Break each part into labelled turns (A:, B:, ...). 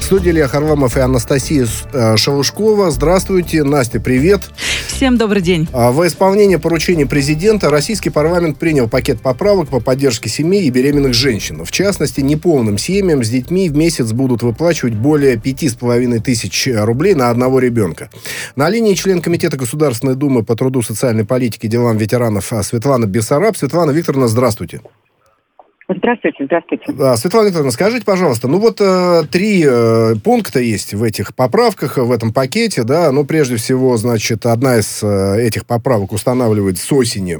A: студии Илья Харламов и Анастасия Шелушкова. Здравствуйте. Настя, привет.
B: Всем добрый день.
A: Во исполнение поручения президента российский парламент принял пакет поправок по поддержке семей и беременных женщин. В частности, неполным семьям с детьми в месяц будут выплачивать более 5500 рублей на одного ребенка. На линии член Комитета Государственной Думы по труду, социальной политике и делам ветеранов Светлана Бессараб. Светлана Викторовна, здравствуйте.
C: Здравствуйте.
A: Светлана Викторовна, скажите, пожалуйста, три пункта есть в этих поправках, в этом пакете, да, прежде всего, значит, одна из этих поправок устанавливает с осени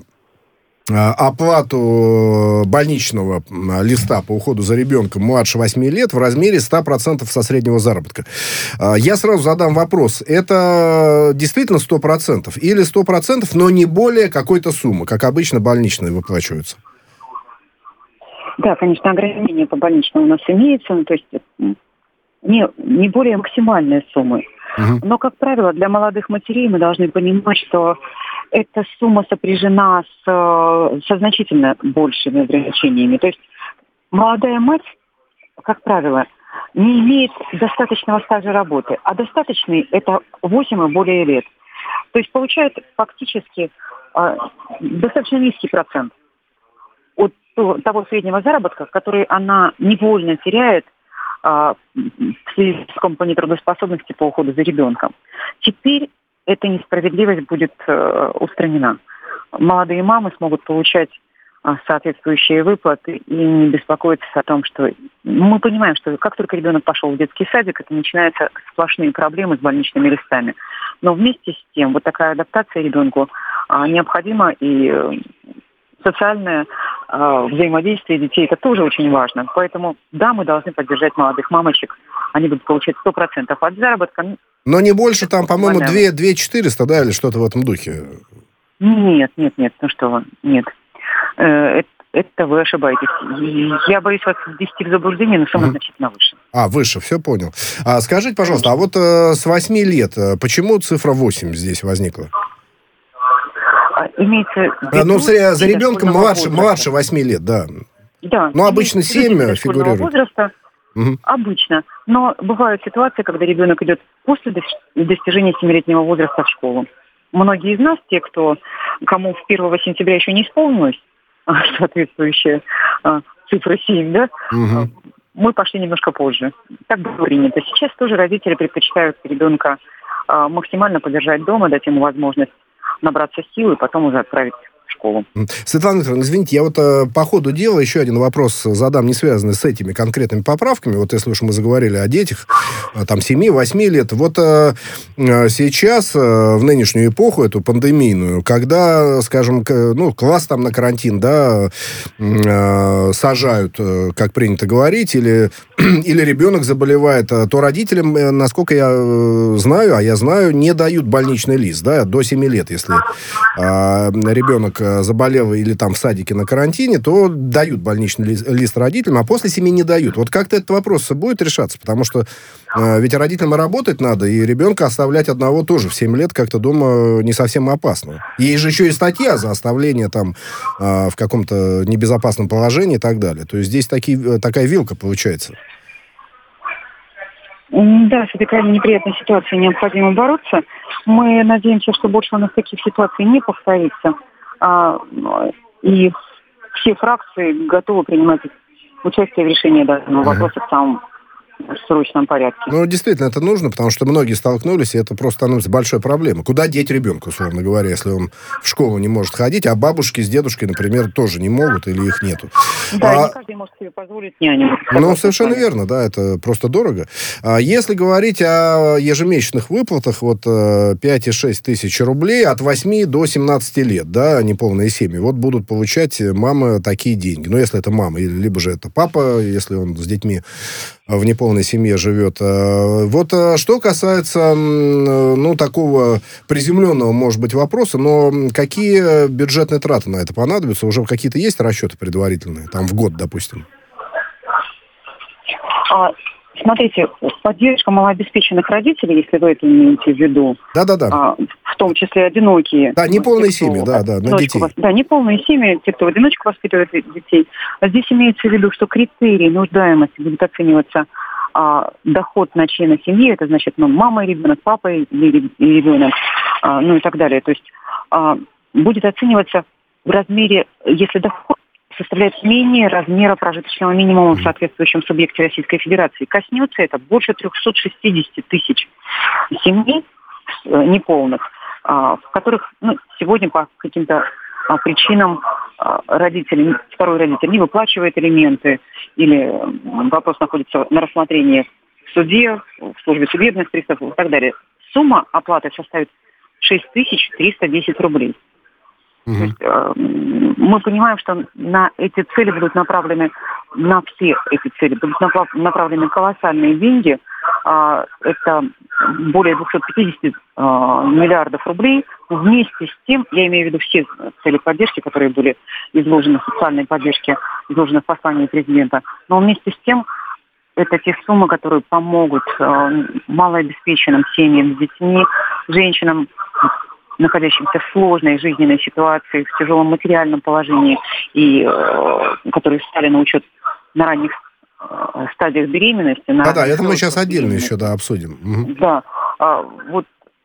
A: оплату больничного листа по уходу за ребенком младше 8 лет в размере 100% со среднего заработка. Я сразу задам вопрос. Это действительно 100% или 100%, но не более какой-то суммы, как обычно больничные выплачиваются?
C: Да, конечно, ограничение по больничному у нас имеется, то есть не более максимальной суммы. Угу. Но, как правило, для молодых матерей мы должны понимать, что эта сумма сопряжена со значительно большими ограничениями. То есть молодая мать, как правило, не имеет достаточного стажа работы, а достаточный – это 8 и более лет. То есть получает фактически достаточно низкий процент от того среднего заработка, который она невольно теряет в связи с компанией трудоспособности по уходу за ребенком. Теперь эта несправедливость будет устранена. Молодые мамы смогут получать соответствующие выплаты и не беспокоиться о том, что... Мы понимаем, что как только ребенок пошел в детский садик, это начинаются сплошные проблемы с больничными листами. Но вместе с тем вот такая адаптация ребенку необходима, и социальное взаимодействие детей, это тоже очень важно. Поэтому, да, мы должны поддержать молодых мамочек. Они будут получать 100% от заработка.
A: Но не больше, там, по-моему, 2400, да, или что-то в этом духе?
C: Нет, ну что вы, нет. Это вы ошибаетесь. Я боюсь вас ввести в заблуждение, но сумма значительно выше.
A: Выше, все понял. Скажите, пожалуйста, с 8 лет, почему цифра 8 здесь возникла?
C: Имеется
A: за ребенком младше 8 лет, да.
C: Да.
A: Обычно 7 фигурирует.
C: Возраста, обычно. Но бывают ситуации, когда ребенок идет после достижения 7-летнего возраста в школу. Многие из нас, кому в 1 сентября еще не исполнилось соответствующая цифра 7, да, мы пошли немножко позже. Так было принято. Сейчас тоже родители предпочитают ребенка максимально подержать дома, дать ему возможность набраться сил и потом уже отправить в школу.
A: Светлана Викторовна, извините, я по ходу дела еще один вопрос задам, не связанный с этими конкретными поправками. Если уж мы заговорили о детях, 7-8 лет. Сейчас, в нынешнюю эпоху, эту пандемийную, когда, скажем, класс там на карантин, да, сажают, как принято говорить, или ребенок заболевает, то родителям, насколько я знаю, не дают больничный лист, да, до 7 лет, если ребенок заболел или там в садике на карантине, то дают больничный лист родителям, а после 7 не дают. Как-то этот вопрос будет решаться, потому что ведь родителям и работать надо, и ребенка оставлять одного тоже в 7 лет как-то дома не совсем опасно. Есть же еще и статья за оставление там в каком-то небезопасном положении и так далее. То есть здесь такая вилка получается.
C: Да, с этой крайне неприятной ситуацией необходимо бороться. Мы надеемся, что больше у нас таких ситуаций не повторится. И все фракции готовы принимать участие в решении данного вопроса в самом срочном порядке.
A: Действительно, это нужно, потому что многие столкнулись, и это просто становится большой проблемой. Куда деть ребенка, условно говоря, если он в школу не может ходить, а бабушки с дедушкой, например, тоже не могут или их нету?
C: Да, не каждый может себе позволить няню.
A: Совершенно верно, да, это просто дорого. Если говорить о ежемесячных выплатах, 5,6 тысяч рублей от 8 до 17 лет, да, неполные семьи, будут получать мамы такие деньги. Если это мама, либо же это папа, если он с детьми в неполной семье живет. Что касается, такого приземленного, может быть, вопроса, но какие бюджетные траты на это понадобятся? Уже какие-то есть расчеты предварительные? Там в год, допустим.
C: Смотрите, поддержка малообеспеченных родителей, если вы это имеете в виду.
A: Да.
C: В том числе одинокие.
A: Да, неполные семьи, да, на детей.
C: Да, неполные семьи, те, кто в одиночку воспитывает детей. Здесь имеется в виду, что критерий нуждаемости будет оцениваться доход на члена семьи, это значит, мама и ребенок, папа и ребенок, и так далее. То есть будет оцениваться в размере, если доход составляет менее размера прожиточного минимума в соответствующем субъекте Российской Федерации. Коснется это больше 360 тысяч семей неполных, в которых сегодня по каким-то причинам второй родитель не выплачивает алименты, или вопрос находится на рассмотрении в суде, в службе судебных приставов и так далее. Сумма оплаты составит 6310 рублей. То есть, мы понимаем, что на эти цели будут направлены, на все эти цели будут направлены колоссальные деньги. Это более 250 миллиардов рублей. Вместе с тем, я имею в виду все цели поддержки, которые были изложены, социальной поддержки, изложены в послании президента. Но вместе с тем, это те суммы, которые помогут малообеспеченным семьям с детьми, женщинам, находящимся в сложной жизненной ситуации, в тяжелом материальном положении, и которые стали на учет на ранних стадиях беременности.
A: Да, это мы сейчас отдельно еще обсудим.
C: Да, вот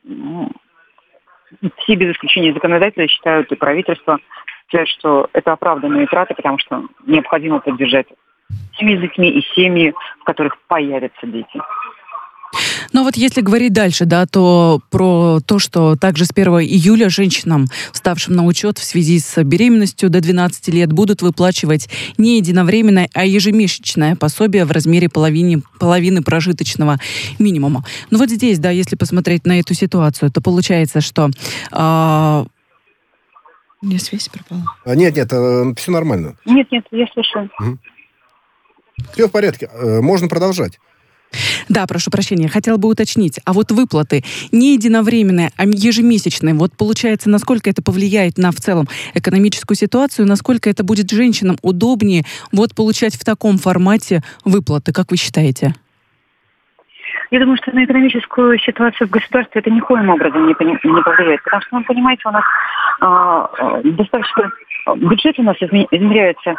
C: все без исключения законодатели считают, и правительство считают, что это оправданные траты, потому что необходимо поддержать семьи с детьми и семьи, в которых появятся дети.
B: Но вот если говорить дальше, то про то, что также с 1 июля женщинам, вставшим на учет в связи с беременностью до 12 лет, будут выплачивать не единовременное, а ежемесячное пособие в размере половины прожиточного минимума. Но вот здесь, если посмотреть на эту ситуацию, то получается, что... У меня связь пропала.
A: Нет, все нормально.
C: Нет, я слышу.
A: Все в порядке, можно продолжать.
B: Да, прошу прощения, хотела бы уточнить. А вот выплаты не единовременные, а ежемесячные. Вот получается, насколько это повлияет на в целом экономическую ситуацию, насколько это будет женщинам удобнее получать в таком формате выплаты, как вы считаете?
C: Я думаю, что на экономическую ситуацию в государстве это никоим образом не повлияет. Потому что, понимаете, у нас достаточно... Бюджет у нас измеряется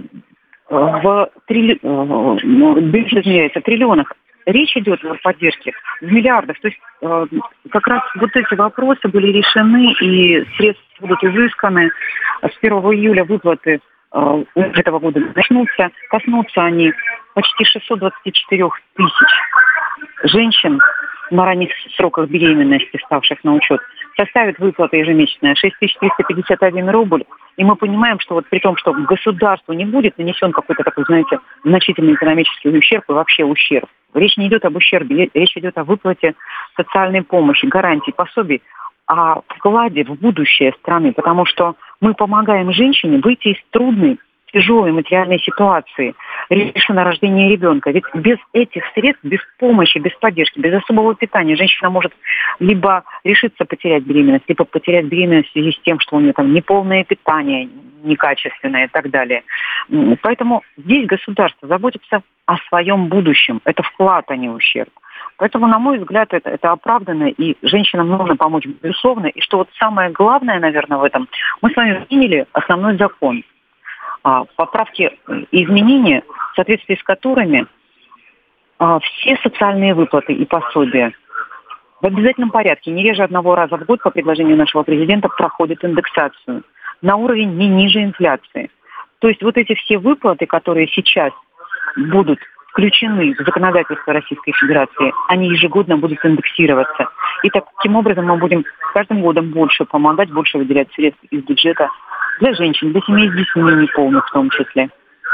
C: бюджет измеряется в триллионах. Речь идет о поддержке в миллиардах. То есть как раз вот эти вопросы были решены, и средства будут изысканы. С 1 июля выплаты этого года начнутся. Коснутся они почти 624 тысяч женщин на ранних сроках беременности, ставших на учет. Составит выплата ежемесячная 6351 рубль. И мы понимаем, что при том, что государству не будет нанесен какой-то такой, значительный экономический ущерб и вообще ущерб. Речь не идет об ущербе, речь идет о выплате социальной помощи, гарантий, пособий, о вкладе в будущее страны. Потому что мы помогаем женщине выйти из трудной, тяжелой материальной ситуации, решено рождение ребенка. Ведь без этих средств, без помощи, без поддержки, без особого питания женщина может либо решиться потерять беременность, либо потерять беременность в связи с тем, что у нее неполное питание, некачественное и так далее. Поэтому здесь государство заботится о своем будущем. Это вклад, а не ущерб. Поэтому, на мой взгляд, это оправданно, и женщинам нужно помочь, безусловно. И что самое главное, наверное, в этом, мы с вами приняли основной закон. Поправки и изменения, в соответствии с которыми все социальные выплаты и пособия в обязательном порядке, не реже одного раза в год, по предложению нашего президента, проходят индексацию на уровень не ниже инфляции. То есть вот эти все выплаты, которые сейчас будут включены в законодательство Российской Федерации, они ежегодно будут индексироваться. И таким образом мы будем каждым годом больше помогать, больше выделять средств из бюджета для женщин, для семей с детьми неполных в том числе.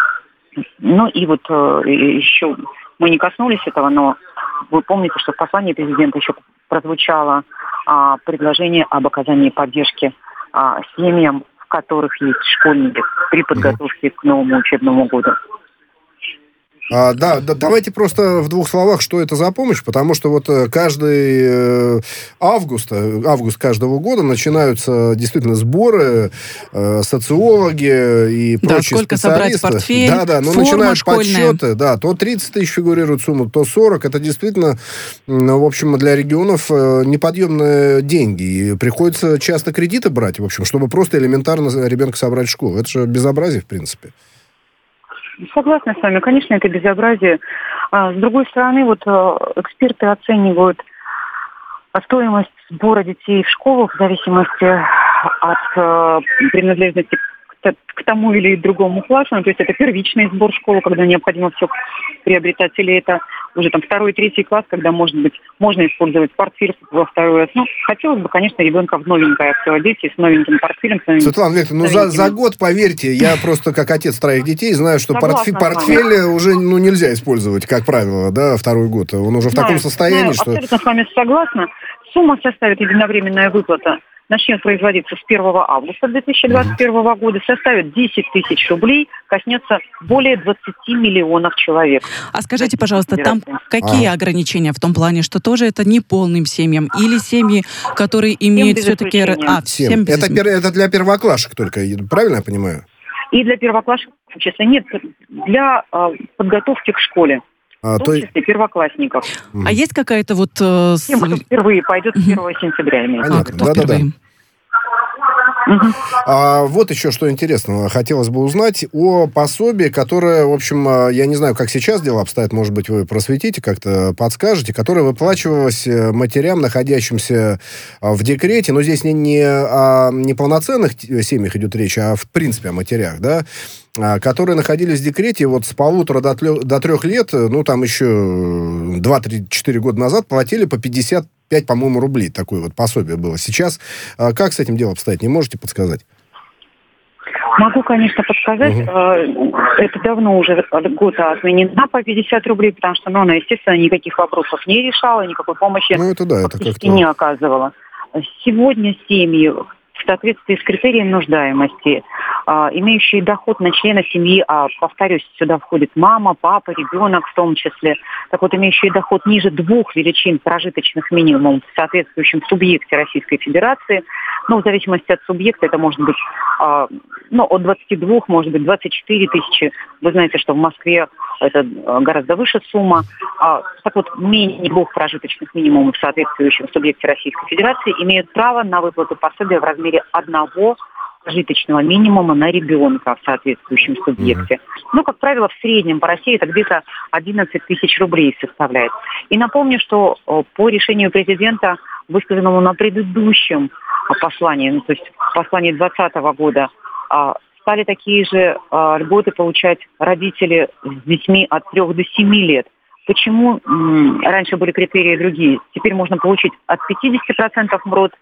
C: Еще мы не коснулись этого, но вы помните, что в послании президента еще прозвучало предложение об оказании поддержки семьям, в которых есть школьники при подготовке к новому учебному году.
A: Давайте просто в двух словах, что это за помощь, потому что каждый август каждого года начинаются действительно сборы, социологи и прочие
B: сколько
A: специалисты.
B: Собрать портфель, форма
A: начинают
B: школьная.
A: подсчеты, то 30 тысяч фигурирует сумма, то 40. Это действительно, в общем, для регионов неподъемные деньги. И приходится часто кредиты брать, в общем, чтобы просто элементарно ребенка собрать в школу. Это же безобразие, в принципе.
C: Согласна с вами. Конечно, это безобразие. С другой стороны, вот эксперты оценивают стоимость сбора детей в школу в зависимости от принадлежности к тому или другому классу. Ну, то есть это первичный сбор в школу, когда необходимо все приобретать, или это уже там 2-3 класс, когда, может быть, можно использовать портфель во второй раз. Ну, хотелось бы, конечно, ребенка в новенькое все одеть, с новеньким портфелем.
A: Светлана Викторовна, за год, поверьте, я просто как отец 3 детей знаю, что портфель уже нельзя использовать, как правило, да, второй год. Он уже в таком состоянии, что...
C: Абсолютно с вами согласна. Сумма составит единовременная выплата. Начнет производиться с 1 августа 2021 года, составит 10 тысяч рублей, коснется более 20 миллионов человек.
B: А скажите, пожалуйста, там какие ограничения в том плане, что тоже это не полным семьям или семьи, которые имеют все-таки...
A: Всем. Это для первоклашек только, правильно я понимаю?
C: И для первоклашек, в том числе, нет, для подготовки к школе. В том числе первоклассников.
B: А есть какая-то вот...
C: Тем, кто впервые пойдет с 1 сентября.
A: Да. Вот еще что интересного. Хотелось бы узнать о пособии, которое, в общем, я не знаю, как сейчас дела обстоят, может быть, вы просветите, как-то подскажете, которое выплачивалось матерям, находящимся в декрете, но здесь не о неполноценных семьях идет речь, а в принципе о матерях, да, которые находились в декрете вот с 1,5 до 3 лет, ну, там еще 2-3-4 года назад платили по 55, по-моему, рублей. Такое вот пособие было. Сейчас как с этим делом обстоит? Не можете подсказать?
C: Могу, конечно, подсказать. Это давно уже год отменена по 50 рублей, потому что, она, естественно, никаких вопросов не решала, никакой помощи фактически не оказывала. Сегодня семьи в соответствии с критерием нуждаемости, имеющие доход на члена семьи, повторюсь, сюда входит мама, папа, ребенок в том числе, так вот, имеющие доход ниже 2 величин прожиточных минимумов в соответствующем субъекте Российской Федерации, в зависимости от субъекта, это может быть от 22, может быть, 24 тысячи. Вы знаете, что в Москве это гораздо выше сумма. Так вот, менее 2 прожиточных минимумов в соответствующем субъекте Российской Федерации имеют право на выплату пособия в размере 1 прожиточного минимума на ребенка в соответствующем субъекте. Как правило, в среднем по России это где-то 11 тысяч рублей составляет. И напомню, что по решению президента, высказанному на предыдущем послании, то есть послании 2020 года, стали такие же льготы получать родители с детьми от 3 до 7 лет. Почему раньше были критерии другие? Теперь можно получить от 50% МРОТ,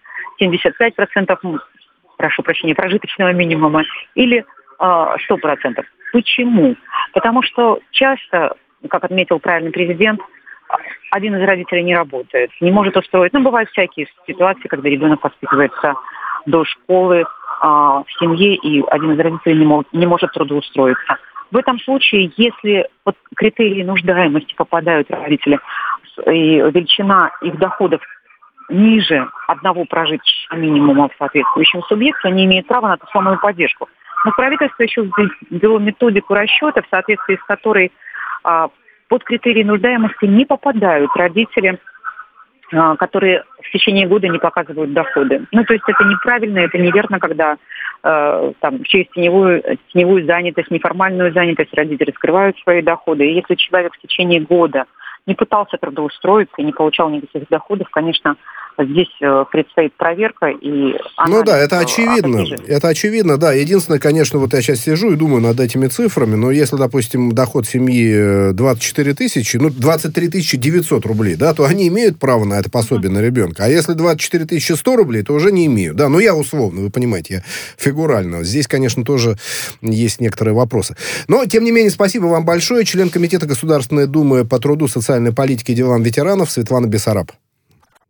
C: 75%, прошу прощения, прожиточного минимума или 100%. Почему? Потому что часто, как отметил правильно президент, один из родителей не работает, не может устроить. Бывают всякие ситуации, когда ребенок воспитывается до школы, в семье, и один из родителей не может трудоустроиться. В этом случае, если под критерии нуждаемости попадают родители, и величина их доходов ниже 1 прожиточного минимума в соответствующем субъекте, они имеют право на ту самую поддержку. Но правительство еще ввело методику расчета, в соответствии с которой под критерии нуждаемости не попадают родители, которые в течение года не показывают доходы. То есть это неправильно, это неверно, когда через теневую занятость, неформальную занятость родители скрывают свои доходы. И если человек в течение года не пытался трудоустроиться и не получал никаких доходов, конечно, здесь предстоит проверка. И
A: это очевидно. Это очевидно, да. Единственное, конечно, вот я сейчас сижу и думаю над этими цифрами, но если, допустим, доход семьи 24 тысячи, 23 900 рублей, да, то они имеют право на это пособие на ребенка. А если 24 100 рублей, то уже не имеют. Да, я условно, вы понимаете, я фигурально. Здесь, конечно, тоже есть некоторые вопросы. Но, тем не менее, спасибо вам большое. Член Комитета Государственной Думы по труду, социальной политике и делам ветеранов Светлана Бессараб.